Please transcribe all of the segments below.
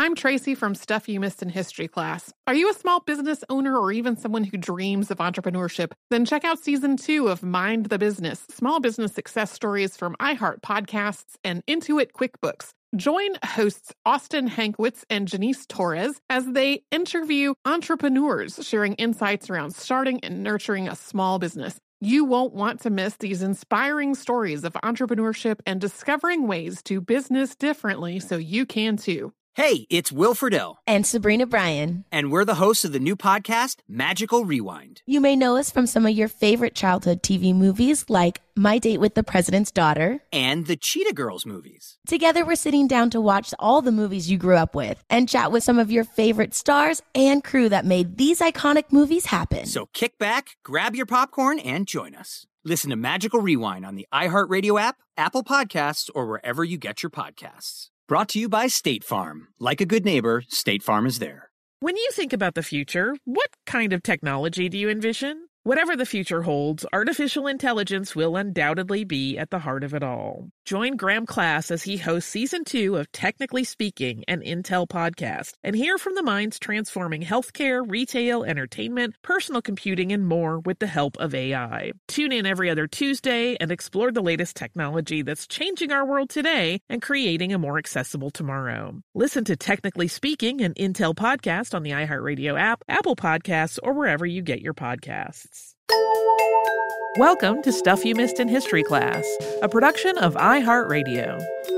I'm Tracy from Stuff You Missed in History class. Are you a small business owner or even someone who dreams of entrepreneurship? Then check out Season 2 of Mind the Business, small business success stories from iHeart Podcasts and Intuit QuickBooks. Join hosts Austin Hankwitz and Janice Torres as they interview entrepreneurs sharing insights around starting and nurturing a small business. You won't want to miss these inspiring stories of entrepreneurship and discovering ways to business differently so you can too. Hey, it's Will Friedle. And Sabrina Bryan. And we're the hosts of the new podcast, Magical Rewind. You may know us from some of your favorite childhood TV movies like My Date with the President's Daughter. And the Cheetah Girls movies. Together, we're sitting down to watch all the movies you grew up with and chat with some of your favorite stars and crew that made these iconic movies happen. So kick back, grab your popcorn, and join us. Listen to Magical Rewind on the iHeartRadio app, Apple Podcasts, or wherever you get your podcasts. Brought to you by State Farm. Like a good neighbor, State Farm is there. When you think about the future, what kind of technology do you envision? Whatever the future holds, artificial intelligence will undoubtedly be at the heart of it all. Join Graham Class as he hosts Season 2 of Technically Speaking, an Intel podcast, and hear from the minds transforming healthcare, retail, entertainment, personal computing, and more with the help of AI. Tune in every other Tuesday and explore the latest technology that's changing our world today and creating a more accessible tomorrow. Listen to Technically Speaking, an Intel podcast on the iHeartRadio app, Apple Podcasts, or wherever you get your podcasts. Welcome to Stuff You Missed in History Class, a production of iHeartRadio.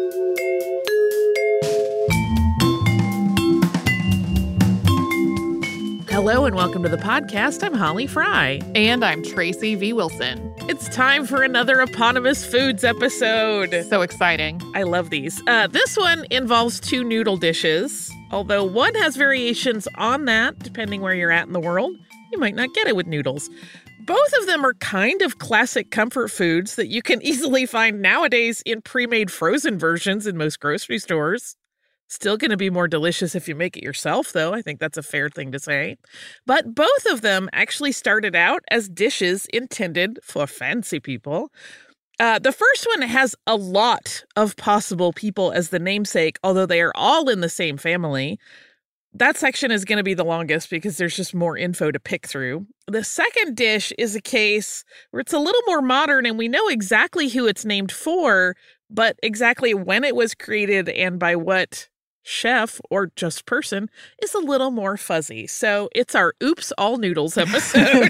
Hello and welcome to the podcast. I'm Holly Fry. And I'm Tracy V. Wilson. It's time for another eponymous foods episode. So exciting. I love these. This one involves two noodle dishes, although one has variations on that depending where you're at in the world. You might not get it with noodles. Both of them are kind of classic comfort foods that you can easily find nowadays in pre-made frozen versions in most grocery stores. Still going to be more delicious if you make it yourself, though. I think that's a fair thing to say. But both of them actually started out as dishes intended for fancy people. The first one has a lot of possible people as the namesake, although they are all in the same family. That section is going to be the longest because there's just more info to pick through. The second dish is a case where it's a little more modern and we know exactly who it's named for, but exactly when it was created and by what chef or just person is a little more fuzzy. So it's our Oops, All Noodles episode.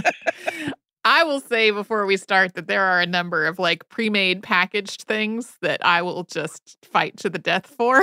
I will say before we start that there are a number of pre-made packaged things that I will just fight to the death for.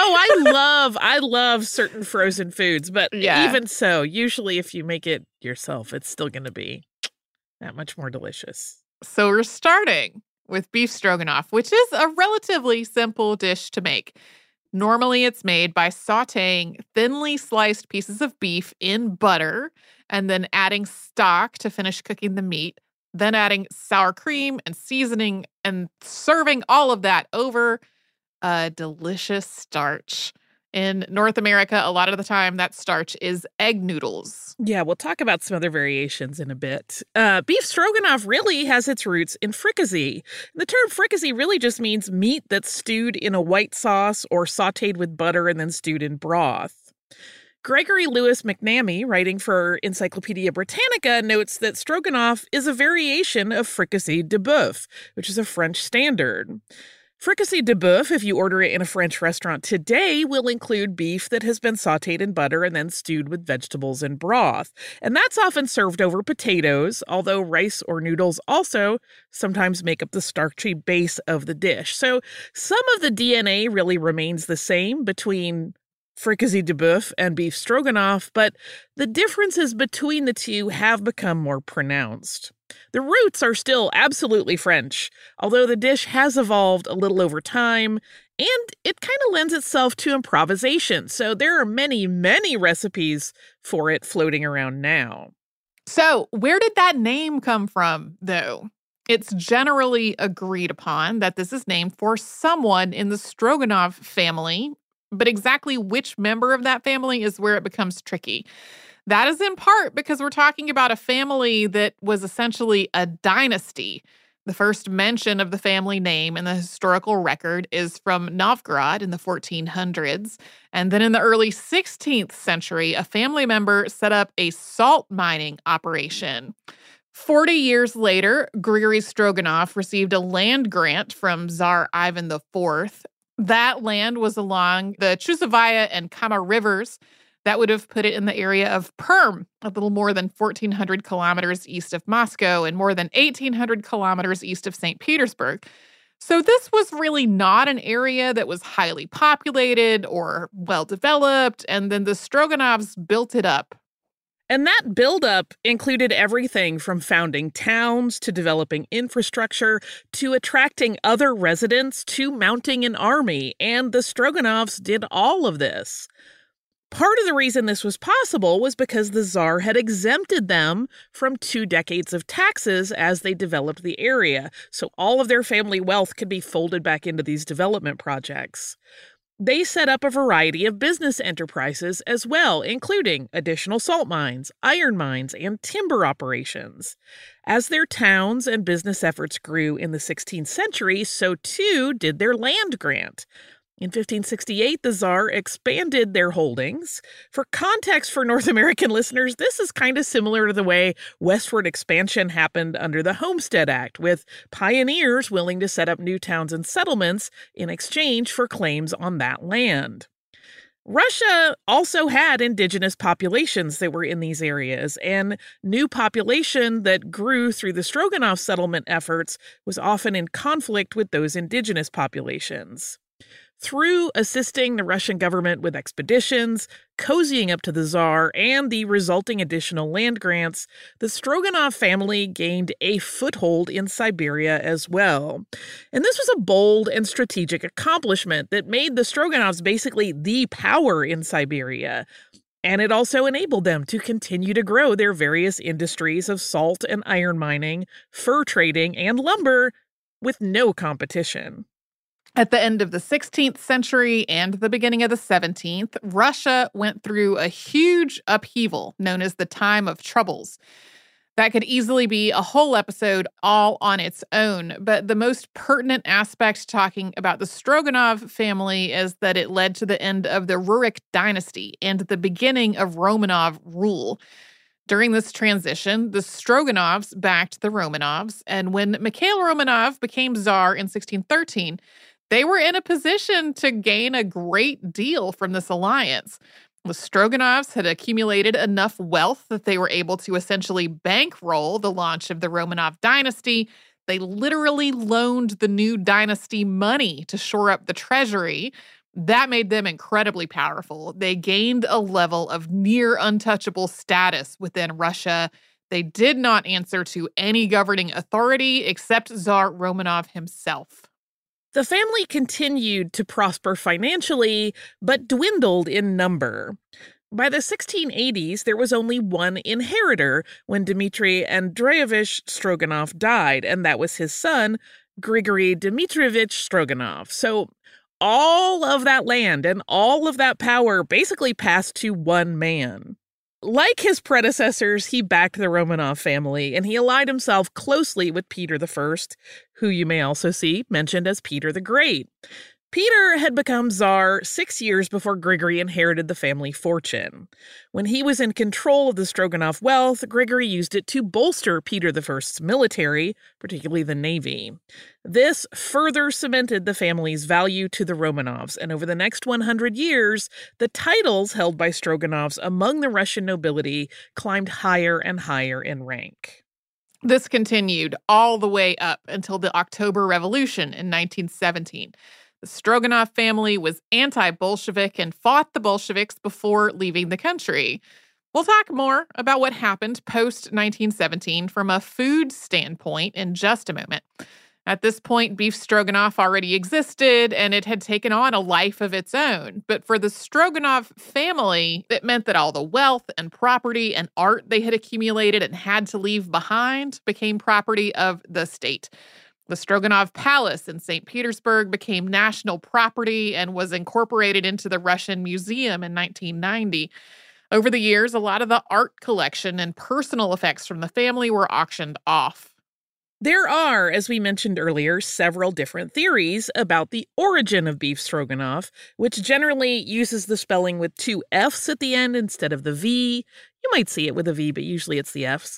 I love certain frozen foods, but yeah. Even so, usually if you make it yourself, it's still going to be that much more delicious. So we're starting with beef stroganoff, which is a relatively simple dish to make. Normally, it's made by sautéing thinly sliced pieces of beef in butter and then adding stock to finish cooking the meat, then adding sour cream and seasoning and serving all of that over a delicious starch. In North America, a lot of the time, that starch is egg noodles. Yeah, we'll talk about some other variations in a bit. Beef stroganoff really has its roots in fricassee. The term fricassee really just means meat that's stewed in a white sauce or sautéed with butter and then stewed in broth. Gregory Louis McNamee, writing for Encyclopedia Britannica, notes that stroganoff is a variation of fricassee de boeuf, which is a French standard. Fricassee de boeuf, if you order it in a French restaurant today, will include beef that has been sautéed in butter and then stewed with vegetables and broth. And that's often served over potatoes, although rice or noodles also sometimes make up the starchy base of the dish. So some of the DNA really remains the same between fricassee de boeuf and beef stroganoff, but the differences between the two have become more pronounced. The roots are still absolutely French, although the dish has evolved a little over time, and it kind of lends itself to improvisation, so there are many, many recipes for it floating around now. So, where did that name come from, though? It's generally agreed upon that this is named for someone in the Stroganoff family, but exactly which member of that family is where it becomes tricky. That is in part because we're talking about a family that was essentially a dynasty. The first mention of the family name in the historical record is from Novgorod in the 1400s. And then in the early 16th century, a family member set up a salt mining operation. 40 years later, Grigory Stroganov received a land grant from Tsar Ivan IV. That land was along the Chusovaya and Kama rivers. That would have put it in the area of Perm, a little more than 1,400 kilometers east of Moscow and more than 1,800 kilometers east of St. Petersburg. So this was really not an area that was highly populated or well-developed, and then the Stroganovs built it up. And that buildup included everything from founding towns to developing infrastructure to attracting other residents to mounting an army, and the Stroganovs did all of this. Part of the reason this was possible was because the Tsar had exempted them from 2 decades of taxes as they developed the area, so all of their family wealth could be folded back into these development projects. They set up a variety of business enterprises as well, including additional salt mines, iron mines, and timber operations. As their towns and business efforts grew in the 16th century, so too did their land grant. In 1568, the Tsar expanded their holdings. For context for North American listeners, this is kind of similar to the way westward expansion happened under the Homestead Act, with pioneers willing to set up new towns and settlements in exchange for claims on that land. Russia also had indigenous populations that were in these areas, and new population that grew through the Stroganov settlement efforts was often in conflict with those indigenous populations. Through assisting the Russian government with expeditions, cozying up to the Tsar, and the resulting additional land grants, the Stroganov family gained a foothold in Siberia as well. And this was a bold and strategic accomplishment that made the Stroganovs basically the power in Siberia. And it also enabled them to continue to grow their various industries of salt and iron mining, fur trading, and lumber with no competition. At the end of the 16th century and the beginning of the 17th, Russia went through a huge upheaval known as the Time of Troubles. That could easily be a whole episode all on its own, but the most pertinent aspect talking about the Stroganov family is that it led to the end of the Rurik dynasty and the beginning of Romanov rule. During this transition, the Stroganovs backed the Romanovs, and when Mikhail Romanov became Tsar in 1613, they were in a position to gain a great deal from this alliance. The Stroganovs had accumulated enough wealth that they were able to essentially bankroll the launch of the Romanov dynasty. They literally loaned the new dynasty money to shore up the treasury. That made them incredibly powerful. They gained a level of near untouchable status within Russia. They did not answer to any governing authority except Tsar Romanov himself. The family continued to prosper financially, but dwindled in number. By the 1680s, there was only one inheritor when Dmitry Andreevich Stroganov died, and that was his son, Grigory Dmitrievich Stroganov. So all of that land and all of that power basically passed to one man. Like his predecessors, he backed the Romanov family, and he allied himself closely with Peter I, who you may also see mentioned as Peter the Great. Peter had become Tsar 6 years before Grigory inherited the family fortune. When he was in control of the Stroganov wealth, Grigory used it to bolster Peter I's military, particularly the navy. This further cemented the family's value to the Romanovs, and over the next 100 years, the titles held by Stroganovs among the Russian nobility climbed higher and higher in rank. This continued all the way up until the October Revolution in 1917. The Stroganov family was anti-Bolshevik and fought the Bolsheviks before leaving the country. We'll talk more about what happened post-1917 from a food standpoint in just a moment. At this point, beef stroganoff already existed, and it had taken on a life of its own. But for the Stroganov family, it meant that all the wealth and property and art they had accumulated and had to leave behind became property of the state. The Stroganov Palace in St. Petersburg became national property and was incorporated into the Russian Museum in 1990. Over the years, a lot of the art collection and personal effects from the family were auctioned off. There are, as we mentioned earlier, several different theories about the origin of beef stroganoff, which generally uses the spelling with 2 F's at the end instead of the V. You might see it with a V, but usually it's the F's.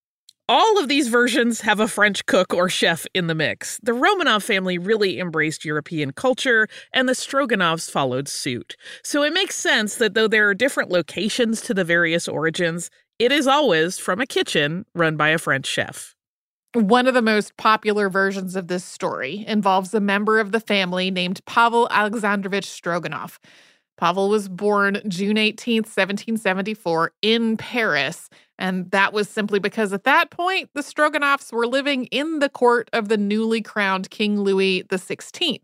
All of these versions have a French cook or chef in the mix. The Romanov family really embraced European culture, and the Stroganovs followed suit. So it makes sense that though there are different locations to the various origins, it is always from a kitchen run by a French chef. One of the most popular versions of this story involves a member of the family named Pavel Alexandrovich Stroganov. Pavel was born June 18th, 1774, in Paris, and that was simply because at that point, the Stroganovs were living in the court of the newly crowned King Louis XVI.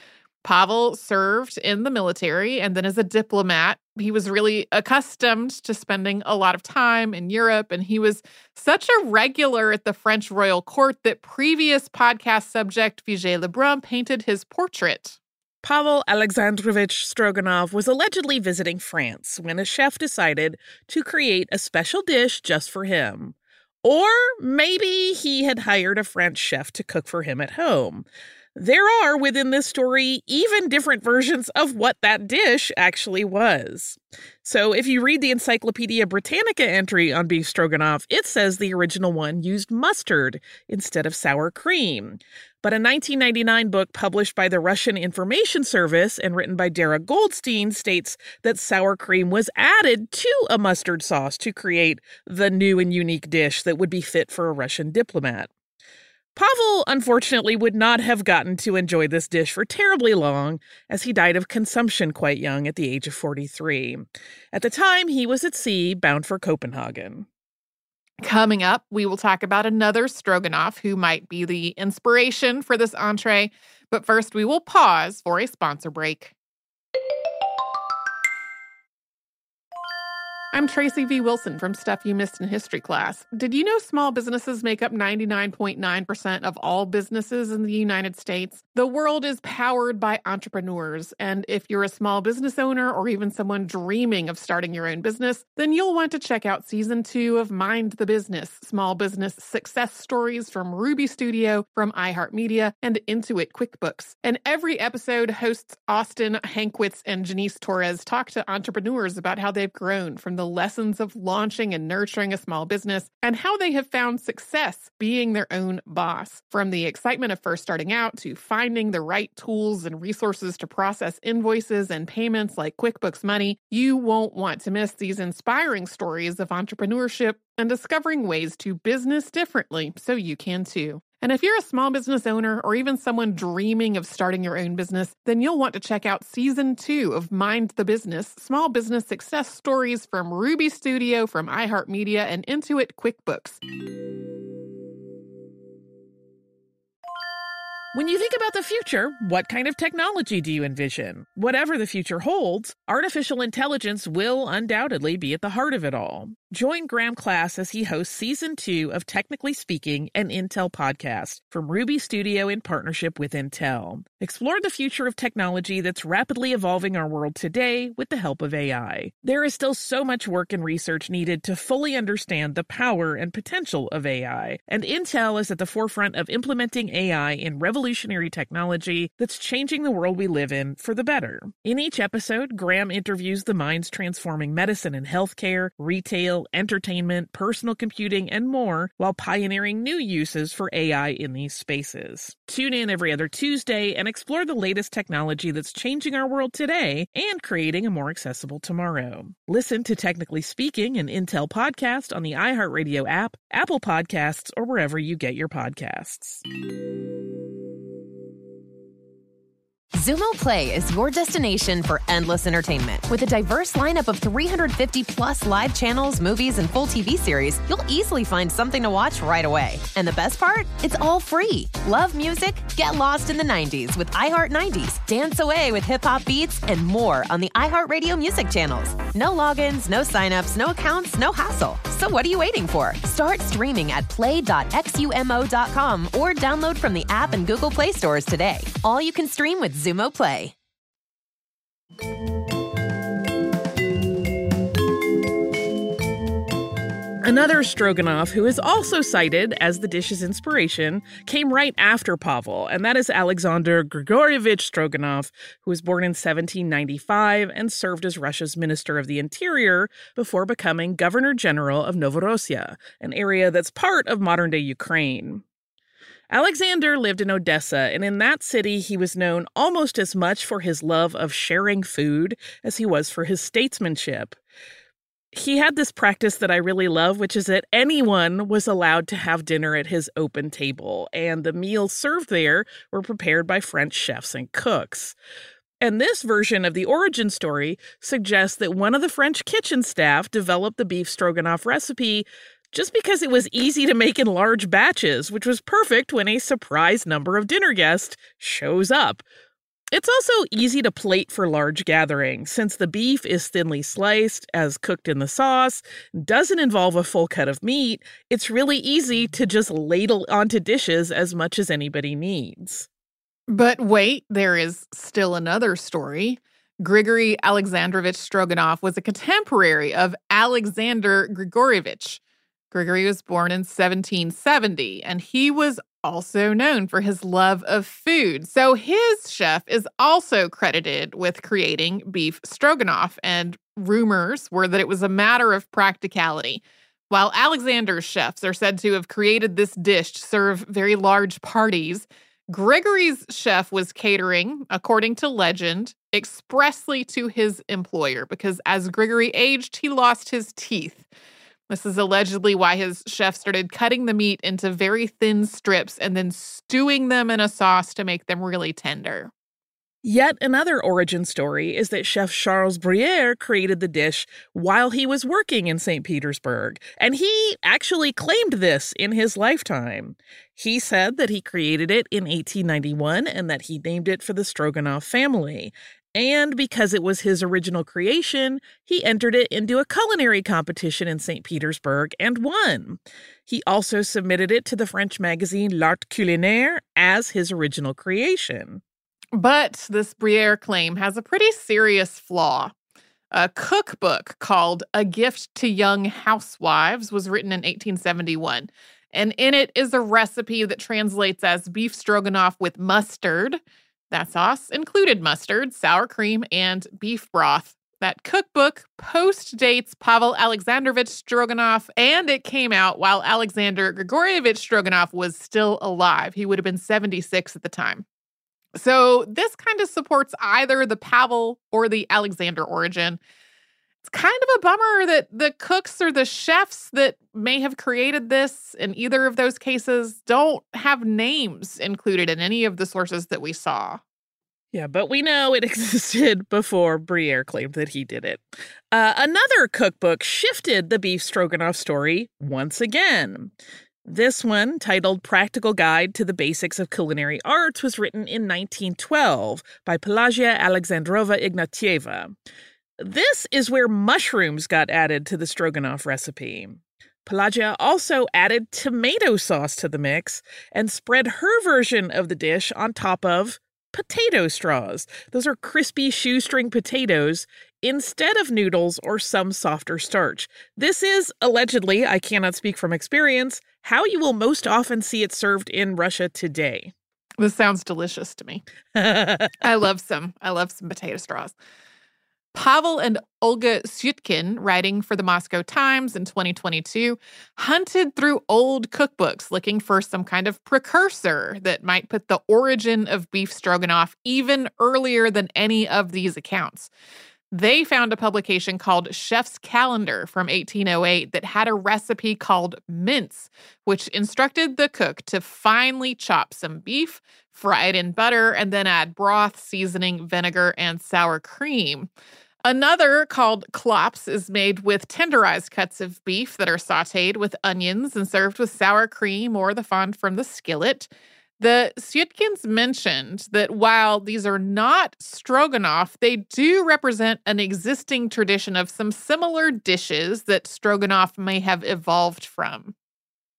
Pavel served in the military, and then as a diplomat, he was really accustomed to spending a lot of time in Europe, and he was such a regular at the French royal court that previous podcast subject Vigée Lebrun painted his portrait. Pavel Alexandrovich Stroganov was allegedly visiting France when a chef decided to create a special dish just for him. Or maybe he had hired a French chef to cook for him at home. There are, within this story, even different versions of what that dish actually was. So if you read the Encyclopedia Britannica entry on beef stroganoff, it says the original one used mustard instead of sour cream. But a 1999 book published by the Russian Information Service and written by Dara Goldstein states that sour cream was added to a mustard sauce to create the new and unique dish that would be fit for a Russian diplomat. Pavel, unfortunately, would not have gotten to enjoy this dish for terribly long, as he died of consumption quite young at the age of 43. At the time, he was at sea, bound for Copenhagen. Coming up, we will talk about another Stroganoff who might be the inspiration for this entree, but first we will pause for a sponsor break. I'm Tracy V. Wilson from Stuff You Missed in History Class. Did you know small businesses make up 99.9% of all businesses in the United States? The world is powered by entrepreneurs, and if you're a small business owner or even someone dreaming of starting your own business, then you'll want to check out Season 2 of Mind the Business, Small Business Success Stories from Ruby Studio, from iHeartMedia, and Intuit QuickBooks. And every episode, hosts Austin Hankwitz and Janice Torres talk to entrepreneurs about how they've grown from the lessons of launching and nurturing a small business and how they have found success being their own boss. From the excitement of first starting out to finding the right tools and resources to process invoices and payments like QuickBooks Money, you won't want to miss these inspiring stories of entrepreneurship and discovering ways to business differently so you can too. And if you're a small business owner or even someone dreaming of starting your own business, then you'll want to check out Season 2 of Mind the Business, Small Business Success Stories from Ruby Studio, from iHeartMedia, and Intuit QuickBooks. When you think about the future, what kind of technology do you envision? Whatever the future holds, artificial intelligence will undoubtedly be at the heart of it all. Join Graham Class as he hosts Season 2 of Technically Speaking, an Intel podcast from Ruby Studio in partnership with Intel. Explore the future of technology that's rapidly evolving our world today with the help of AI. There is still so much work and research needed to fully understand the power and potential of AI, and Intel is at the forefront of implementing AI in revolutionary technology that's changing the world we live in for the better. In each episode, Graham interviews the minds transforming medicine and healthcare, retail, entertainment, personal computing, and more, while pioneering new uses for AI in these spaces. Tune in every other Tuesday and explore the latest technology that's changing our world today and creating a more accessible tomorrow. Listen to Technically Speaking, an Intel podcast on the iHeartRadio app, Apple Podcasts, or wherever you get your podcasts. Xumo Play is your destination for endless entertainment. With a diverse lineup of 350-plus live channels, movies, and full TV series, you'll easily find something to watch right away. And the best part? It's all free. Love music? Get lost in the 90s with iHeart 90s, dance away with hip-hop beats, and more on the iHeartRadio music channels. No logins, no signups, no accounts, no hassle. So what are you waiting for? Start streaming at play.xumo.com or download from the app and Google Play stores today. All you can stream with Xumo Play. Another Stroganoff who is also cited as the dish's inspiration came right after Pavel, and that is Alexander Grigorievich Stroganov, who was born in 1795 and served as Russia's Minister of the Interior before becoming Governor General of Novorossiya, an area that's part of modern-day Ukraine. Alexander lived in Odessa, and in that city he was known almost as much for his love of sharing food as he was for his statesmanship. He had this practice that I really love, which is that anyone was allowed to have dinner at his open table, and the meals served there were prepared by French chefs and cooks. And this version of the origin story suggests that one of the French kitchen staff developed the beef stroganoff recipe just because it was easy to make in large batches, which was perfect when a surprise number of dinner guests shows up. It's also easy to plate for large gatherings, since the beef is thinly sliced as cooked in the sauce, doesn't involve a full cut of meat. It's really easy to just ladle onto dishes as much as anybody needs. But wait, there is still another story. Grigory Alexandrovich Stroganov was a contemporary of Alexander Grigorievich. Grigory was born in 1770, and he was also known for his love of food. So his chef is also credited with creating beef stroganoff, and rumors were that it was a matter of practicality. While Alexander's chefs are said to have created this dish to serve very large parties, Grigory's chef was catering, according to legend, expressly to his employer, because as Grigory aged, he lost his teeth. This is allegedly why his chef started cutting the meat into very thin strips and then stewing them in a sauce to make them really tender. Yet another origin story is that Chef Charles Brière created the dish while he was working in St. Petersburg, and he actually claimed this in his lifetime. He said that he created it in 1891 and that he named it for the Stroganov family. And because it was his original creation, he entered it into a culinary competition in St. Petersburg and won. He also submitted it to the French magazine L'Art Culinaire as his original creation. But this Brière claim has a pretty serious flaw. A cookbook called A Gift to Young Housewives was written in 1871, and in it is a recipe that translates as beef stroganoff with mustard. That sauce included mustard, sour cream, and beef broth. That cookbook post-dates Pavel Alexandrovich Stroganov, and it came out while Alexander Grigorievich Stroganov was still alive. He would have been 76 at the time. So this kind of supports either the Pavel or the Alexander origin. It's kind of a bummer that the cooks or the chefs that may have created this in either of those cases don't have names included in any of the sources that we saw. Yeah, but we know it existed before Brière claimed that he did it. Another cookbook shifted the beef stroganoff story once again. This one, titled Practical Guide to the Basics of Culinary Arts, was written in 1912 by Pelagia Alexandrova Ignatieva. This is where mushrooms got added to the stroganoff recipe. Pelagia also added tomato sauce to the mix and spread her version of the dish on top of potato straws. Those are crispy shoestring potatoes instead of noodles or some softer starch. This is, allegedly, I cannot speak from experience, how you will most often see it served in Russia today. This sounds delicious to me. I love some potato straws. Pavel and Olga Syutkin, writing for the Moscow Times in 2022, hunted through old cookbooks looking for some kind of precursor that might put the origin of beef stroganoff even earlier than any of these accounts. They found a publication called Chef's Calendar from 1808 that had a recipe called mince, which instructed the cook to finely chop some beef, fry it in butter, and then add broth, seasoning, vinegar, and sour cream. Another, called klops, is made with tenderized cuts of beef that are sautéed with onions and served with sour cream or the fond from the skillet. The Syutkins mentioned that while these are not stroganoff, they do represent an existing tradition of some similar dishes that stroganoff may have evolved from.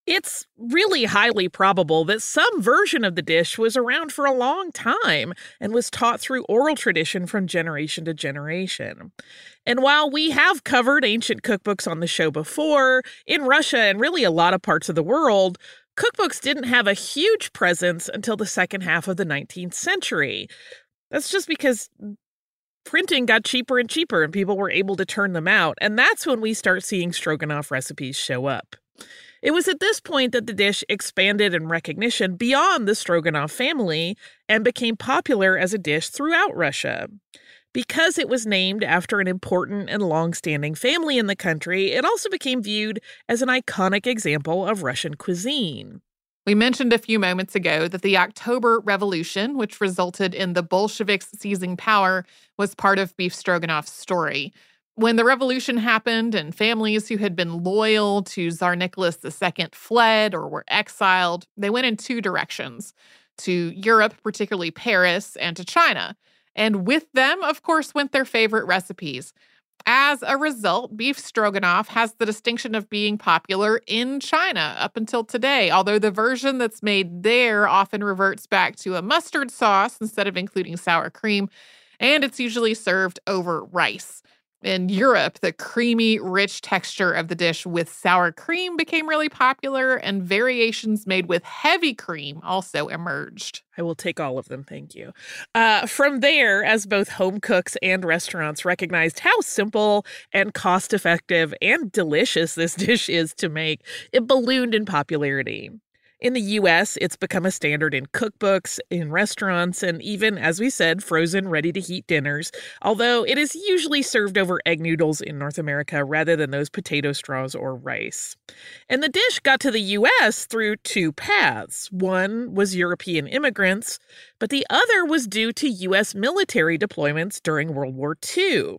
It's really highly probable that some version of the dish was around for a long time and was taught through oral tradition from generation to generation. And while we have covered ancient cookbooks on the show before, in Russia and really a lot of parts of the world, cookbooks didn't have a huge presence until the second half of the 19th century. That's just because printing got cheaper and cheaper and people were able to turn them out, and that's when we start seeing stroganoff recipes show up. It was at this point that the dish expanded in recognition beyond the Stroganoff family and became popular as a dish throughout Russia. Because it was named after an important and long-standing family in the country, it also became viewed as an iconic example of Russian cuisine. We mentioned a few moments ago that the October Revolution, which resulted in the Bolsheviks seizing power, was part of beef stroganoff's story. When the revolution happened and families who had been loyal to Tsar Nicholas II fled or were exiled, they went in two directions, to Europe, particularly Paris, and to China. And with them, of course, went their favorite recipes. As a result, beef stroganoff has the distinction of being popular in China up until today, although the version that's made there often reverts back to a mustard sauce instead of including sour cream, and it's usually served over rice. In Europe, the creamy, rich texture of the dish with sour cream became really popular, and variations made with heavy cream also emerged. I will take all of them, thank you. From there, as both home cooks and restaurants recognized how simple and cost-effective and delicious this dish is to make, it ballooned in popularity. In the U.S., it's become a standard in cookbooks, in restaurants, and even, as we said, frozen, ready-to-heat dinners, although it is usually served over egg noodles in North America rather than those potato straws or rice. And the dish got to the U.S. through two paths. One was European immigrants, but the other was due to U.S. military deployments during World War II.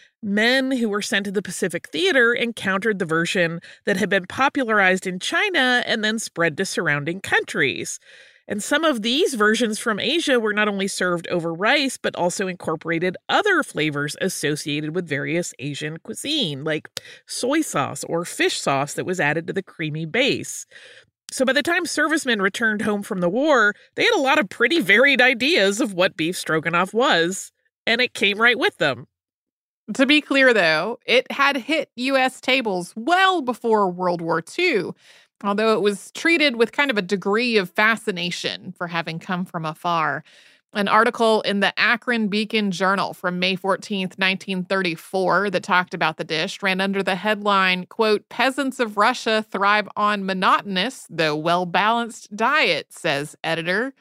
Men who were sent to the Pacific Theater encountered the version that had been popularized in China and then spread to surrounding countries. And some of these versions from Asia were not only served over rice, but also incorporated other flavors associated with various Asian cuisine, like soy sauce or fish sauce that was added to the creamy base. So by the time servicemen returned home from the war, they had a lot of pretty varied ideas of what beef stroganoff was, and it came right with them. To be clear, though, it had hit U.S. tables well before World War II, although it was treated with kind of a degree of fascination for having come from afar. An article in the Akron Beacon Journal from May 14th, 1934, that talked about the dish ran under the headline, quote, "Peasants of Russia thrive on monotonous, though well-balanced diet," says editor.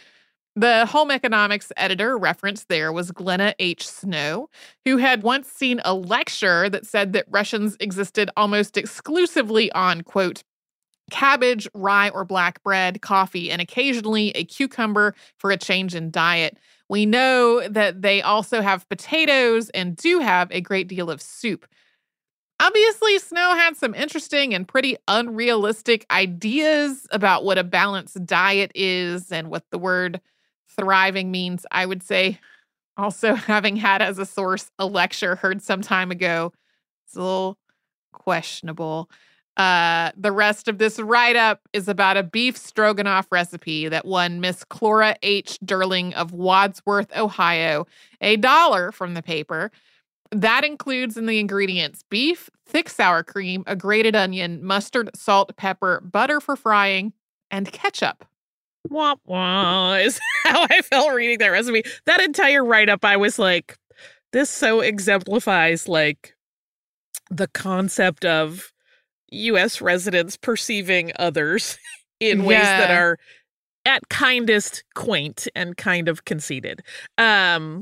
The home economics editor referenced there was Glenna H. Snow, who had once seen a lecture that said that Russians existed almost exclusively on, quote, cabbage, rye or black bread, coffee, and occasionally a cucumber for a change in diet. We know that they also have potatoes and do have a great deal of soup. Obviously, Snow had some interesting and pretty unrealistic ideas about what a balanced diet is and what the word thriving means, I would say. Also, having had as a source a lecture heard some time ago, it's a little questionable. The rest of this write-up is about a beef stroganoff recipe that won Miss Clora H. Durling of Wadsworth, Ohio, $1 from the paper. That includes in the ingredients beef, thick sour cream, a grated onion, mustard, salt, pepper, butter for frying, and ketchup. Wah wah is how I felt reading that recipe. That entire write-up, I was like, this so exemplifies like the concept of U.S. residents perceiving others in ways that are at kindest quaint and kind of conceited. By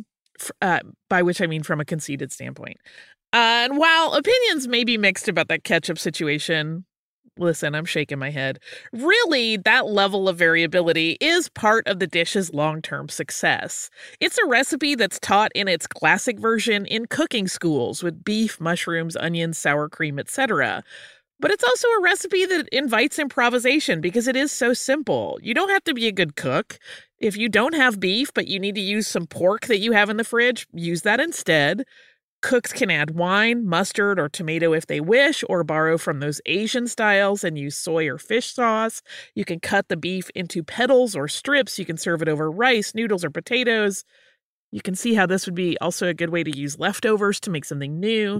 which I mean from a conceited standpoint. And while opinions may be mixed about that ketchup situation, listen, I'm shaking my head. Really, that level of variability is part of the dish's long-term success. It's a recipe that's taught in its classic version in cooking schools with beef, mushrooms, onions, sour cream, etc. But it's also a recipe that invites improvisation because it is so simple. You don't have to be a good cook. If you don't have beef, but you need to use some pork that you have in the fridge, use that instead. Cooks can add wine, mustard, or tomato if they wish, or borrow from those Asian styles and use soy or fish sauce. You can cut the beef into petals or strips. You can serve it over rice, noodles, or potatoes. You can see how this would be also a good way to use leftovers to make something new.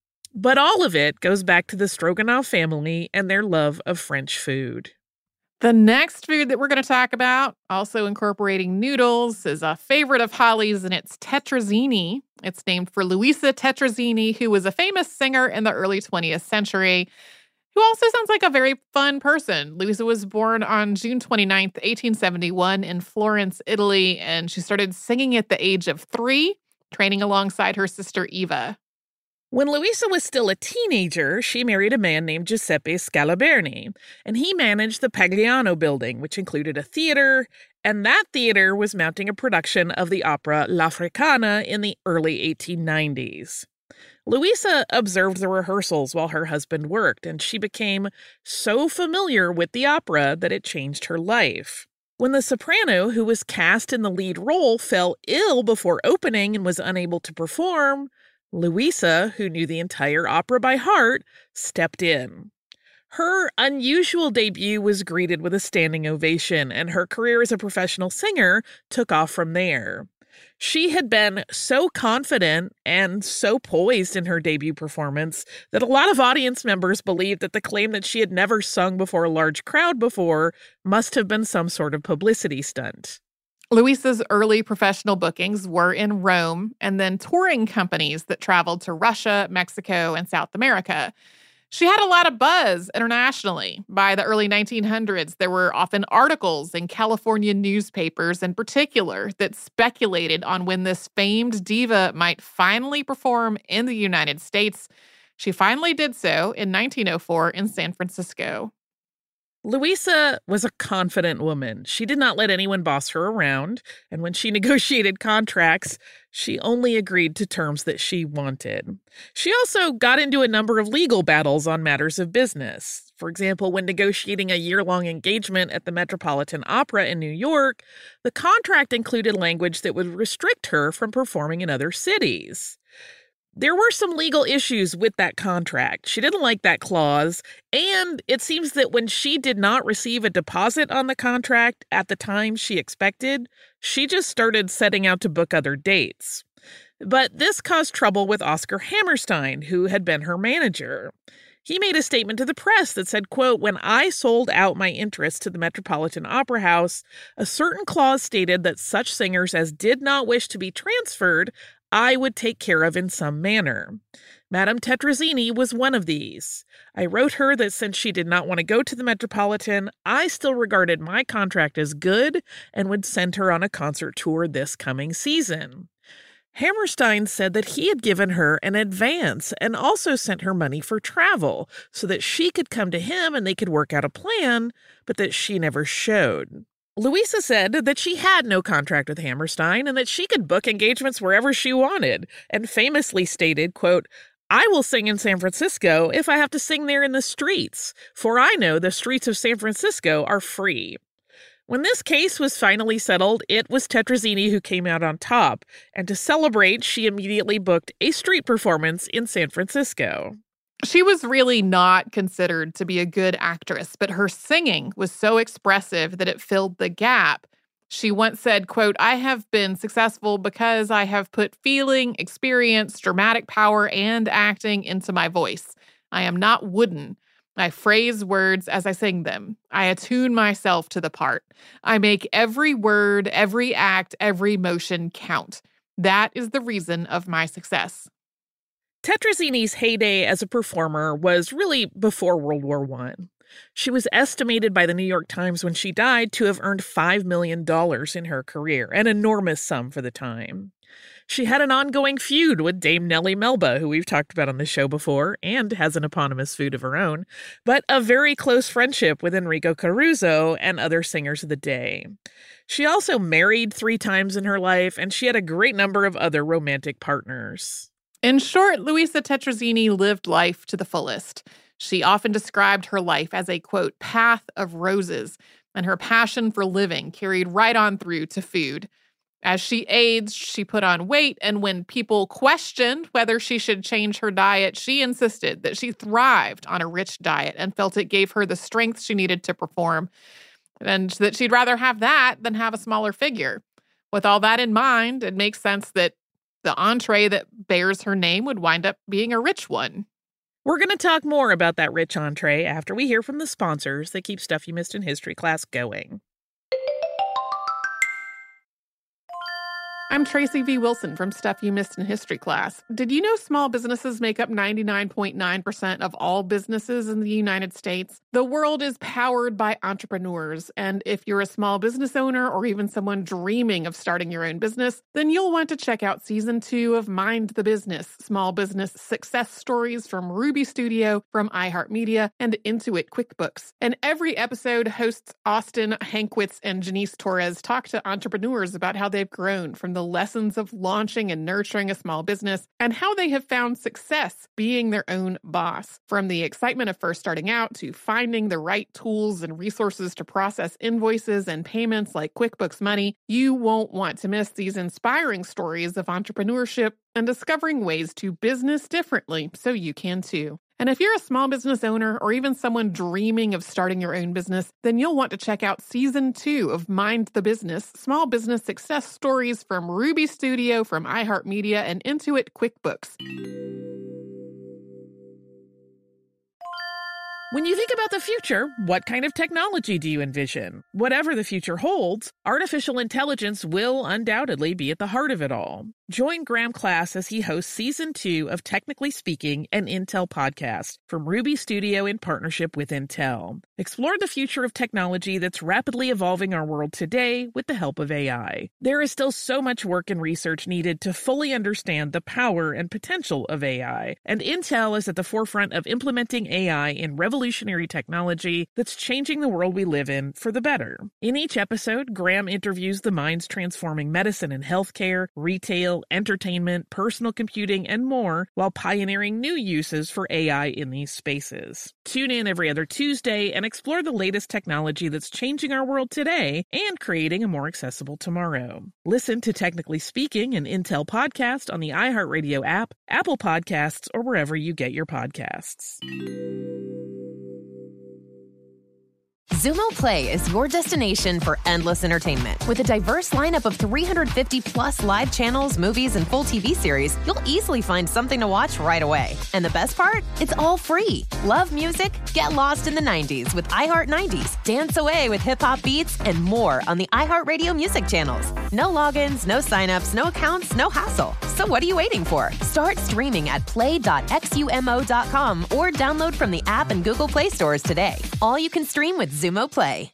But all of it goes back to the Stroganoff family and their love of French food. The next food that we're going to talk about, also incorporating noodles, is a favorite of Holly's, and it's tetrazzini. It's named for Luisa Tetrazzini, who was a famous singer in the early 20th century, who also sounds like a very fun person. Luisa was born on June 29th, 1871 in Florence, Italy, and she started singing at the age of 3, training alongside her sister Eva. When Luisa was still a teenager, she married a man named Giuseppe Scalaberni, and he managed the Pagliano building, which included a theater, and that theater was mounting a production of the opera L'Africana in the early 1890s. Luisa observed the rehearsals while her husband worked, and she became so familiar with the opera that it changed her life. When the soprano who was cast in the lead role fell ill before opening and was unable to perform, Luisa, who knew the entire opera by heart, stepped in. Her unusual debut was greeted with a standing ovation, and her career as a professional singer took off from there. She had been so confident and so poised in her debut performance that a lot of audience members believed that the claim that she had never sung before a large crowd before must have been some sort of publicity stunt. Luisa's early professional bookings were in Rome and then touring companies that traveled to Russia, Mexico, and South America. She had a lot of buzz internationally. By the early 1900s, there were often articles in California newspapers in particular that speculated on when this famed diva might finally perform in the United States. She finally did so in 1904 in San Francisco. Luisa was a confident woman. She did not let anyone boss her around, and when she negotiated contracts, she only agreed to terms that she wanted. She also got into a number of legal battles on matters of business. For example, when negotiating a year-long engagement at the Metropolitan Opera in New York, the contract included language that would restrict her from performing in other cities. There were some legal issues with that contract. She didn't like that clause, and it seems that when she did not receive a deposit on the contract at the time she expected, she just started setting out to book other dates. But this caused trouble with Oscar Hammerstein, who had been her manager. He made a statement to the press that said, quote, "When I sold out my interest to the Metropolitan Opera House, a certain clause stated that such singers as did not wish to be transferred I would take care of in some manner. Madame Tetrazzini was one of these. I wrote her that since she did not want to go to the Metropolitan, I still regarded my contract as good and would send her on a concert tour this coming season." Hammerstein said that he had given her an advance and also sent her money for travel so that she could come to him and they could work out a plan, but that she never showed. Luisa said that she had no contract with Hammerstein and that she could book engagements wherever she wanted, and famously stated, quote, "I will sing in San Francisco if I have to sing there in the streets, for I know the streets of San Francisco are free." When this case was finally settled, it was Tetrazzini who came out on top, and to celebrate, she immediately booked a street performance in San Francisco. She was really not considered to be a good actress, but her singing was so expressive that it filled the gap. She once said, quote, "I have been successful because I have put feeling, experience, dramatic power, and acting into my voice. I am not wooden. I phrase words as I sing them. I attune myself to the part. I make every word, every act, every motion count. That is the reason of my success." Tetrazzini's heyday as a performer was really before World War I. She was estimated by the New York Times when she died to have earned $5 million in her career, an enormous sum for the time. She had an ongoing feud with Dame Nellie Melba, who we've talked about on the show before, and has an eponymous food of her own, but a very close friendship with Enrico Caruso and other singers of the day. She also married 3 times in her life, and she had a great number of other romantic partners. In short, Luisa Tetrazzini lived life to the fullest. She often described her life as a, quote, path of roses, and her passion for living carried right on through to food. As she aged, she put on weight, and when people questioned whether she should change her diet, she insisted that she thrived on a rich diet and felt it gave her the strength she needed to perform, and that she'd rather have that than have a smaller figure. With all that in mind, it makes sense that the entree that bears her name would wind up being a rich one. We're going to talk more about that rich entree after we hear from the sponsors that keep Stuff You Missed in History Class going. I'm Tracy V. Wilson from Stuff You Missed in History Class. Did you know small businesses make up 99.9% of all businesses in the United States? The world is powered by entrepreneurs, and if you're a small business owner or even someone dreaming of starting your own business, then you'll want to check out Season 2 of Mind the Business, Small Business Success Stories from Ruby Studio, from iHeartMedia, and Intuit QuickBooks. In every episode, hosts Austin Hankwitz and Janice Torres talk to entrepreneurs about how they've grown from the lessons of launching and nurturing a small business and how they have found success being their own boss. From the excitement of first starting out to finding the right tools and resources to process invoices and payments like QuickBooks Money, you won't want to miss these inspiring stories of entrepreneurship and discovering ways to business differently so you can too. And if you're a small business owner or even someone dreaming of starting your own business, then you'll want to check out Season 2 of Mind the Business, Small Business Success Stories from Ruby Studio, from iHeartMedia, and Intuit QuickBooks. When you think about the future, what kind of technology do you envision? Whatever the future holds, artificial intelligence will undoubtedly be at the heart of it all. Join Graham Class as he hosts Season 2 of Technically Speaking, an Intel podcast from Ruby Studio in partnership with Intel. Explore the future of technology that's rapidly evolving our world today with the help of AI. There is still so much work and research needed to fully understand the power and potential of AI, and Intel is at the forefront of implementing AI in revolutionary technology that's changing the world we live in for the better. In each episode, Graham interviews the minds transforming medicine and healthcare, retail, entertainment, personal computing, and more, while pioneering new uses for AI in these spaces. Tune in every other Tuesday and explore the latest technology that's changing our world today and creating a more accessible tomorrow. Listen to Technically Speaking, an Intel podcast on the iHeartRadio app, Apple Podcasts, or wherever you get your podcasts. Xumo Play is your destination for endless entertainment. With a diverse lineup of 350-plus live channels, movies, and full TV series, you'll easily find something to watch right away. And the best part? It's all free. Love music? Get lost in the 90s with iHeart 90s, dance away with hip-hop beats, and more on the iHeartRadio music channels. No logins, no signups, no accounts, no hassle. So what are you waiting for? Start streaming at play.xumo.com or download from the app and Google Play stores today. All you can stream with Xumo Play.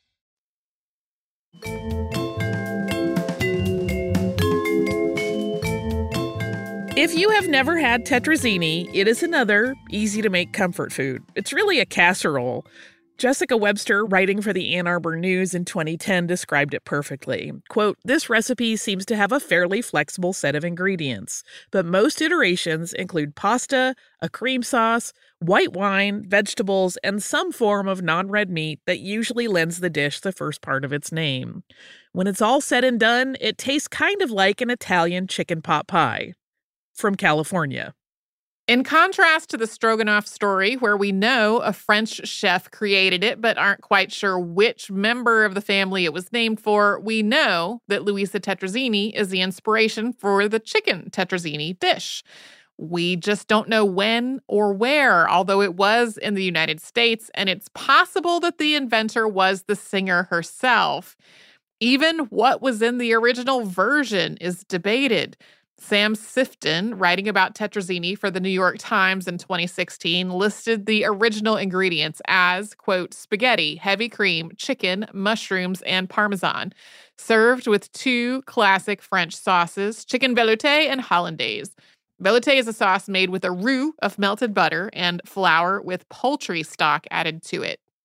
If you have never had tetrazzini, it is another easy-to-make comfort food. It's really a casserole. Jessica Webster, writing for the Ann Arbor News in 2010, described it perfectly. Quote, "This recipe seems to have a fairly flexible set of ingredients, but most iterations include pasta, a cream sauce, white wine, vegetables, and some form of non-red meat that usually lends the dish the first part of its name. When it's all said and done, it tastes kind of like an Italian chicken pot pie." From California. In contrast to the Stroganoff story, where we know a French chef created it but aren't quite sure which member of the family it was named for, we know that Luisa Tetrazzini is the inspiration for the chicken tetrazzini dish. We just don't know when or where, although it was in the United States, and it's possible that the inventor was the singer herself. Even what was in the original version is debated. Sam Sifton, writing about tetrazzini for the New York Times in 2016, listed the original ingredients as, quote, spaghetti, heavy cream, chicken, mushrooms, and parmesan, served with two classic French sauces, chicken velouté and hollandaise. Velouté is a sauce made with a roux of melted butter and flour with poultry stock added to it.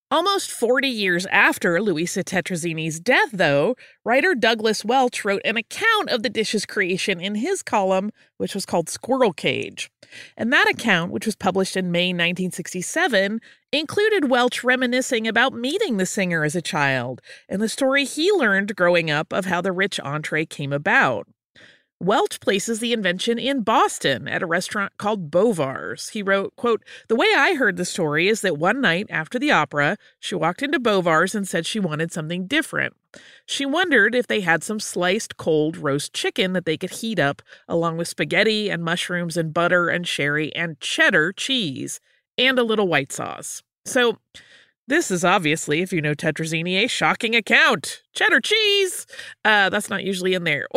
Almost 40 years after Louisa Tetrazzini's death, though, writer Douglas Welch wrote an account of the dish's creation in his column, which was called Squirrel Cage. And that account, which was published in May 1967, included Welch reminiscing about meeting the singer as a child and the story he learned growing up of how the rich entree came about. Welch places the invention in Boston at a restaurant called Bovar's. He wrote, quote, "The way I heard the story is that one night after the opera, she walked into Bovar's and said she wanted something different. She wondered if they had some sliced cold roast chicken that they could heat up along with spaghetti and mushrooms and butter and sherry and cheddar cheese and a little white sauce." So this is obviously, if you know Tetrazzini, a shocking account. Cheddar cheese! That's not usually in there.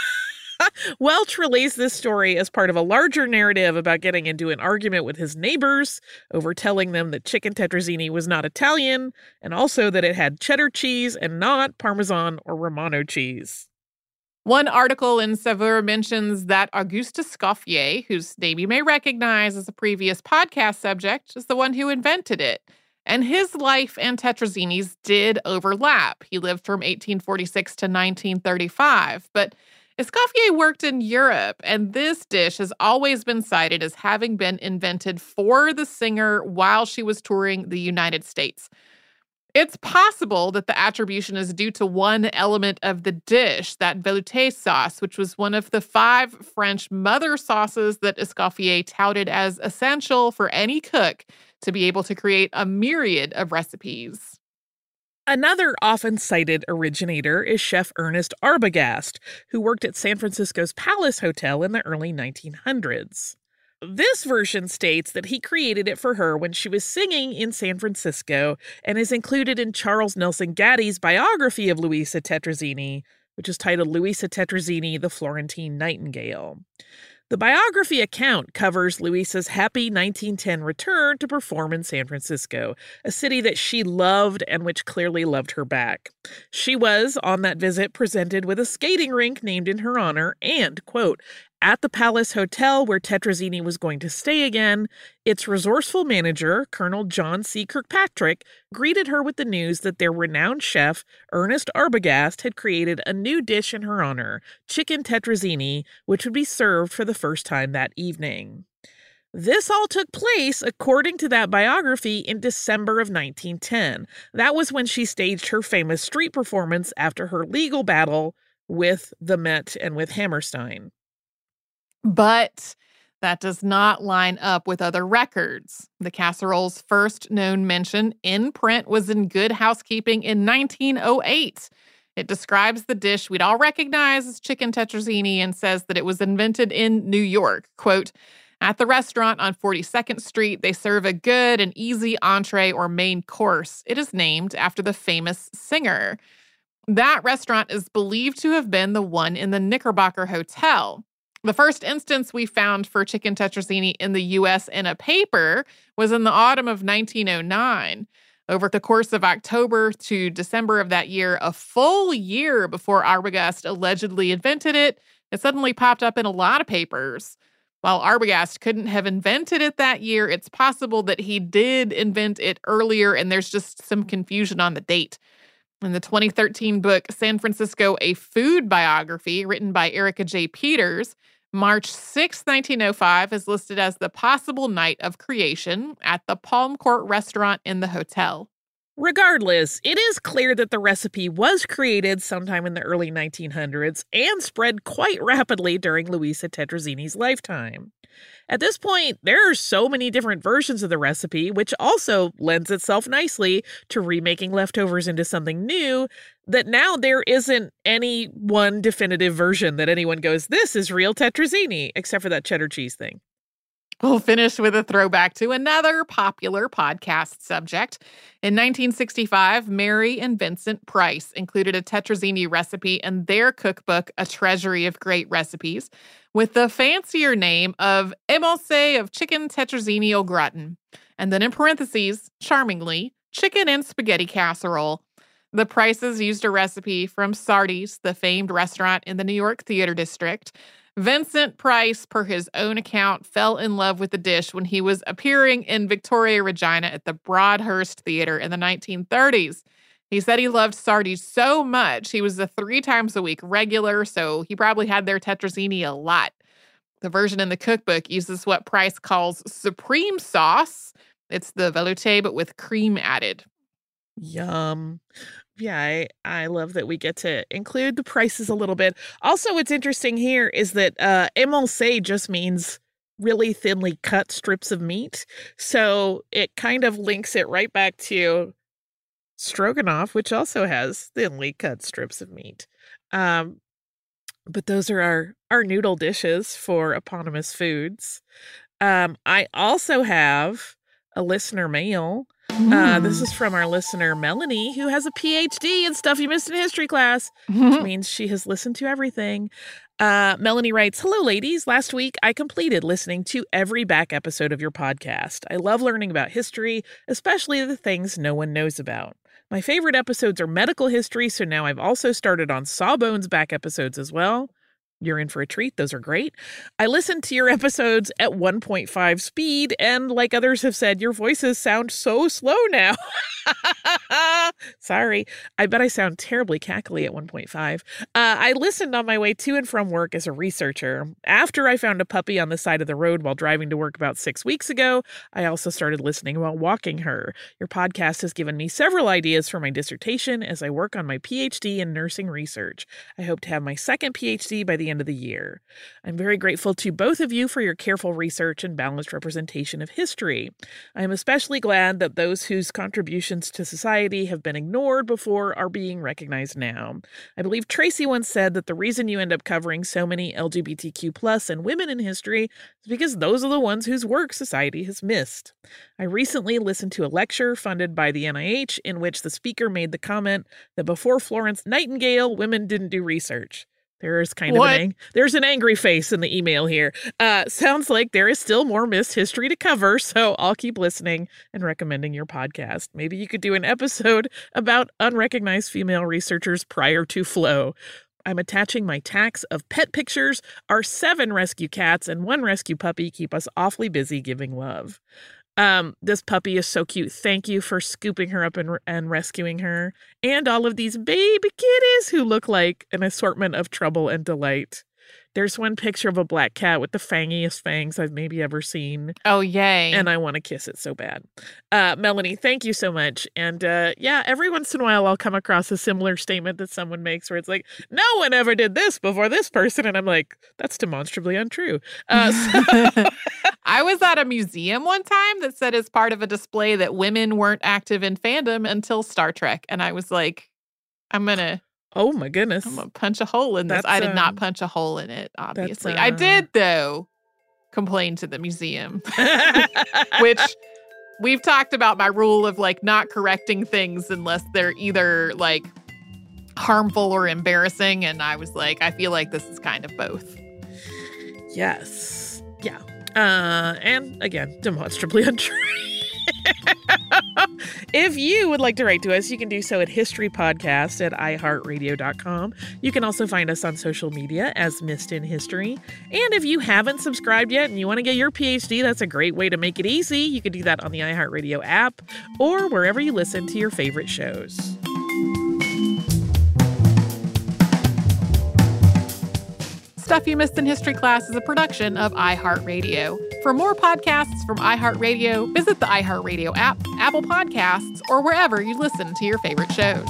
Welch relays this story as part of a larger narrative about getting into an argument with his neighbors over telling them that chicken tetrazzini was not Italian, and also that it had cheddar cheese and not Parmesan or Romano cheese. One article in Saveur mentions that Auguste Escoffier, whose name you may recognize as a previous podcast subject, is the one who invented it. And his life and Tetrazzini's did overlap. He lived from 1846 to 1935, but Escoffier worked in Europe, and this dish has always been cited as having been invented for the singer while she was touring the United States. It's possible that the attribution is due to one element of the dish, that velouté sauce, which was one of the 5 French mother sauces that Escoffier touted as essential for any cook to be able to create a myriad of recipes. Another often cited originator is Chef Ernest Arbogast, who worked at San Francisco's Palace Hotel in the early 1900s. This version states that he created it for her when she was singing in San Francisco and is included in Charles Nelson Gaddy's biography of Louisa Tetrazzini, which is titled Louisa Tetrazzini, the Florentine Nightingale. The biography account covers Louisa's happy 1910 return to perform in San Francisco, a city that she loved and which clearly loved her back. She was, on that visit, presented with a skating rink named in her honor and, quote, "At the Palace Hotel where Tetrazzini was going to stay again, its resourceful manager, Colonel John C. Kirkpatrick, greeted her with the news that their renowned chef, Ernest Arbogast, had created a new dish in her honor, chicken tetrazzini, which would be served for the first time that evening." This all took place, according to that biography, in December of 1910. That was when she staged her famous street performance after her legal battle with the Met and with Hammerstein. But that does not line up with other records. The casserole's first known mention in print was in Good Housekeeping in 1908. It describes the dish we'd all recognize as chicken tetrazzini and says that it was invented in New York. Quote, "At the restaurant on 42nd Street, they serve a good and easy entree or main course. It is named after the famous singer." That restaurant is believed to have been the one in the Knickerbocker Hotel. The first instance we found for chicken tetrazzini in the U.S. in a paper was in the autumn of 1909. Over the course of October to December of that year, a full year before Arbogast allegedly invented it, it suddenly popped up in a lot of papers. While Arbogast couldn't have invented it that year, it's possible that he did invent it earlier, and there's just some confusion on the date. In the 2013 book, San Francisco, A Food Biography, written by Erica J. Peters, March 6, 1905 is listed as the possible night of creation at the Palm Court restaurant in the hotel. Regardless, it is clear that the recipe was created sometime in the early 1900s and spread quite rapidly during Louisa Tetrazzini's lifetime. At this point, there are so many different versions of the recipe, which also lends itself nicely to remaking leftovers into something new, that now there isn't any one definitive version that anyone goes, this is real tetrazzini, except for that cheddar cheese thing. We'll finish with a throwback to another popular podcast subject. In 1965, Mary and Vincent Price included a tetrazzini recipe in their cookbook, A Treasury of Great Recipes, with the fancier name of Émulsé of Chicken Tetrazzini au Gratin, and then in parentheses, charmingly, chicken and spaghetti casserole. The Prices used a recipe from Sardi's, the famed restaurant in the New York Theater District. Vincent Price, per his own account, fell in love with the dish when he was appearing in Victoria, Regina at the Broadhurst Theater in the 1930s. He said he loved sardies so much, he was a 3 times a week regular, so he probably had their tetrazzini a lot. The version in the cookbook uses what Price calls supreme sauce. It's the velouté, but with cream added. Yum. Yeah, I love that we get to include the prices a little bit. Also, what's interesting here is that émincé just means really thinly cut strips of meat. So it kind of links it right back to stroganoff, which also has thinly cut strips of meat. But those are our noodle dishes for eponymous foods. I also have a listener mail. This is from our listener, Melanie, who has a PhD in Stuff You Missed in History class, which means she has listened to everything. Melanie writes, "Hello, ladies. Last week, I completed listening to every back episode of your podcast. I love learning about history, especially the things no one knows about. My favorite episodes are medical history, so now I've also started on Sawbones back episodes as well. You're in for a treat. Those are great. I listened to your episodes at 1.5 speed, and like others have said, your voices sound so slow now." Sorry. I bet I sound terribly cackly at 1.5. I listened on my way to and from work as a researcher. After I found a puppy on the side of the road while driving to work about 6 weeks ago, I also started listening while walking her. Your podcast has given me several ideas for my dissertation as I work on my PhD in nursing research. I hope to have my second PhD by the end of the year. I'm very grateful to both of you for your careful research and balanced representation of history. I am especially glad that those whose contributions to society have been ignored before are being recognized now. I believe Tracy once said that the reason you end up covering so many LGBTQ+ and women in history is because those are the ones whose work society has missed. I recently listened to a lecture funded by the NIH in which the speaker made the comment that before Florence Nightingale, women didn't do research. There's kind of there's an angry face in the email here. Sounds like there is still more missed history to cover, so I'll keep listening and recommending your podcast. Maybe you could do an episode about unrecognized female researchers prior to Flo. I'm attaching my tax of pet pictures. Our 7 rescue cats and 1 rescue puppy keep us awfully busy giving love. This puppy is so cute. Thank you for scooping her up and rescuing her. And all of these baby kitties who look like an assortment of trouble and delight. There's one picture of a black cat with the fangiest fangs I've maybe ever seen. Oh, yay. And I want to kiss it so bad. Melanie, thank you so much. And yeah, every once in a while I'll come across a similar statement that someone makes where it's like, no one ever did this before this person. And I'm like, that's demonstrably untrue. I was at a museum one time that said as part of a display that women weren't active in fandom until Star Trek. And I was like, oh my goodness. I'm going to punch a hole in this. I did not punch a hole in it, obviously. I did, though, complain to the museum, which we've talked about my rule of like not correcting things unless they're either like harmful or embarrassing. And I was like, I feel like this is kind of both. Yes. Yeah. And again, demonstrably untrue. If you would like to write to us, you can do so at historypodcast@iheartradio.com. You can also find us on social media as Missed in History. And if you haven't subscribed yet and you want to get your PhD, that's a great way to make it easy. You can do that on the iHeartRadio app or wherever you listen to your favorite shows. Stuff You Missed in History Class is a production of iHeartRadio. For more podcasts from iHeartRadio, visit the iHeartRadio app, Apple Podcasts, or wherever you listen to your favorite shows.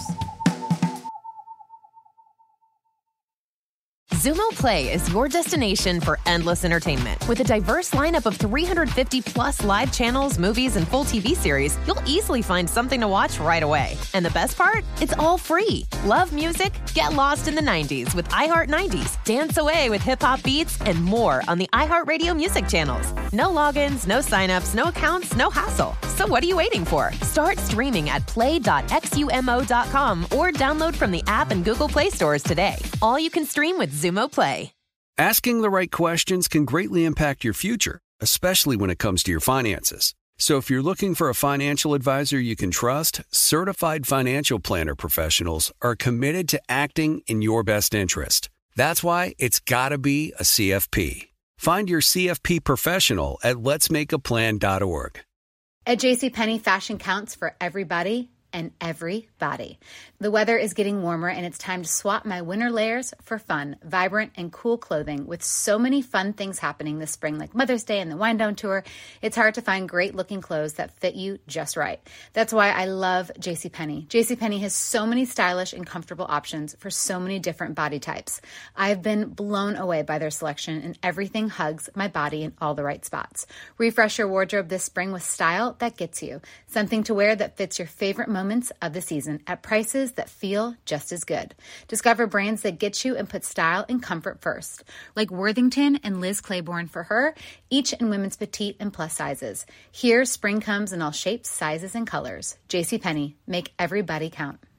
Zumo Play is your destination for endless entertainment. With a diverse lineup of 350 plus live channels, movies, and full TV series, you'll easily find something to watch right away. And the best part? It's all free. Love music? Get lost in the 90s with iHeart 90s, dance away with hip-hop beats, and more on the iHeartRadio music channels. No logins, no signups, no accounts, no hassle. So what are you waiting for? Start streaming at play.xumo.com or download from the app and Google Play stores today. All you can stream with Zumo Play. Asking the right questions can greatly impact your future, especially when it comes to your finances. So if you're looking for a financial advisor you can trust, certified financial planner professionals are committed to acting in your best interest. That's why it's gotta be a CFP. Find your CFP professional at letsmakeaplan.org. At JCPenney, fashion counts for everybody and every body. The weather is getting warmer and it's time to swap my winter layers for fun, vibrant, and cool clothing. With so many fun things happening this spring, like Mother's Day and the Wind Down Tour, it's hard to find great looking clothes that fit you just right. That's why I love JCPenney. JCPenney has so many stylish and comfortable options for so many different body types. I've been blown away by their selection, and everything hugs my body in all the right spots. Refresh your wardrobe this spring with style that gets you. Something to wear that fits your favorite moments of the season at prices that feel just as good. Discover brands that get you and put style and comfort first, like Worthington and Liz Claiborne for her, each in women's petite and plus sizes. Here, spring comes in all shapes, sizes, and colors. JCPenney, make everybody count.